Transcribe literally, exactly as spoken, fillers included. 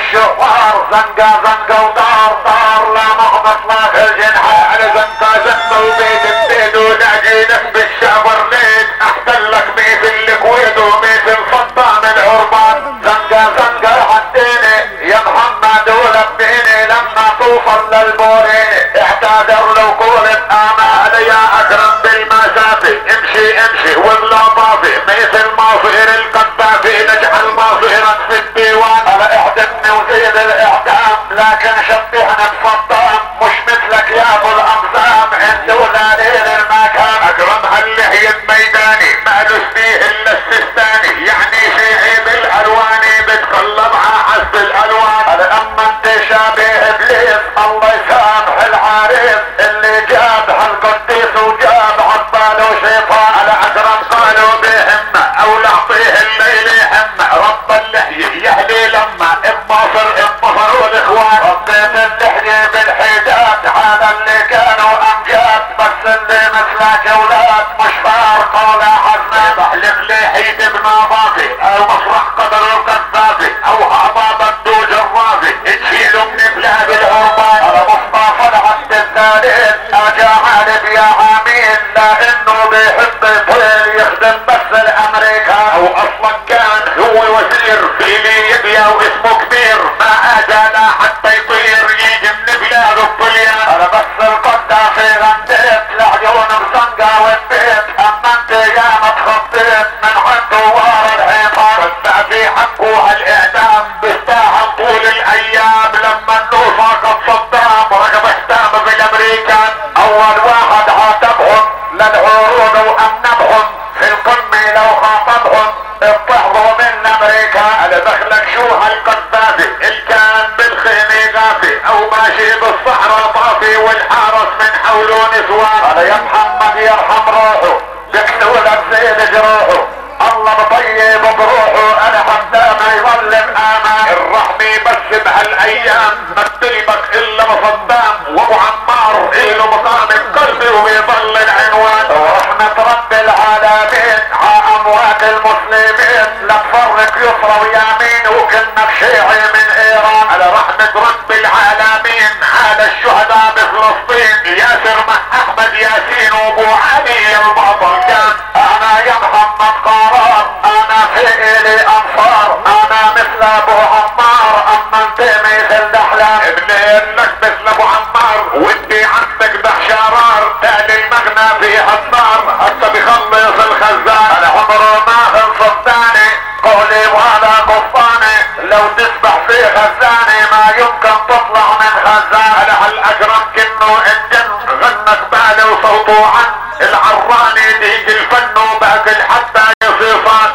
الشوار زنقة زنقة ودار دار لا مغمص لا الجنحة على زنقة زنقة وبيت بيت ونعجينك بالشعبر ليك احسن لك مثل الكويت ومثل صدام العربان زنقة زنقة حديني يا محمد ولبيني لما توصل للبوريني اعتذر لو قولت انا يا اكرم بالمسافة امشي امشي ولا طافي مثل ماصير القذافي نجعل ماصيرك في الديوان انا اعدمني وزيد الاعدام لكن شبهنا بصدام مش مثلك يا ابو الامثام انت ولالين المكان اكرم هاللحية ميداني مالوش فيه الا السستاني يعني شيعي بالالواني بتقلب على حسب الالوان انا اما انت شابه ابليس الله يسامح العريس اللي جاب هالقديس وجاب عباله شيطان على اكرم قالوا بهمه او لعطيه الليل همه رب اللحيه يهلي لما بمصر انبصروا الاخوان ربيت اللحيه بالحجاب هذا اللي كانوا امجاد بس اللي مثلك اولاد مش فارقه ولا حزنه بحلف لي حيد ابن باطي او مسرح قدر القذافي او هضاب الدوج الرافي تشيلوا من بلاد العربان على مصطفى العبد الثالث اجا عالم يا عمين لانه بيحب الطير يخدم بس الامريكان او اصلا كان هو وزير في ليبيا واسمه كبير ما اجانا حتى يطير يجي من بلاد الطليان انا بس القذافي غنيت لعيون بزنقة والبيت اما انت يا ما تخطيت من عند دوار الحيطان القذافي حقه هالاعدام بيستاهل طول الايام لما النوصة قد صدام رقم احتام بالامريكان اول واحد عاتبهم للعروض وامنبهم في القمة لو خاطبهم اضطهدوا من امريكا على دخلك شو هالقذافي اللي كان بالخيمة غافي او ماشي بالصحراء طافي والحارس من حوله نسوان على يا محمد يرحم روحه بيكتبوا لك زيد جروحه الله مطيب بروحه انا حتى ما يظل بامان الرحمة بس بهالايام ما بتلبك الا مصدام وابو عمار اله مقام بقلبي ويظل العنوان ورحمة رب العالمين ع اموات المسلمين لا تفرق يسرى ويمين وكنك شيعي من ايران على رحمة رب العالمين على الشهداء بفلسطين ياسر مع احمد ياسين وابو علي البطل كان انا يا محمد قرار انا في الي انصار انا مثل ابو عمار اما انت مثل دحلان ابنين لك مثل ابو عمار ودي عندك بحشارار تالي المغنى في النار حتى بيخلص الخزان انا عمره ما خلص الثاني قولي ولا قفطاني لو تسبح في خزاني ما يمكن تطلع من خزان على هالاكرم كنه انجن غنى قبالي وصوته عن العراني ديك الفن وباقي حتى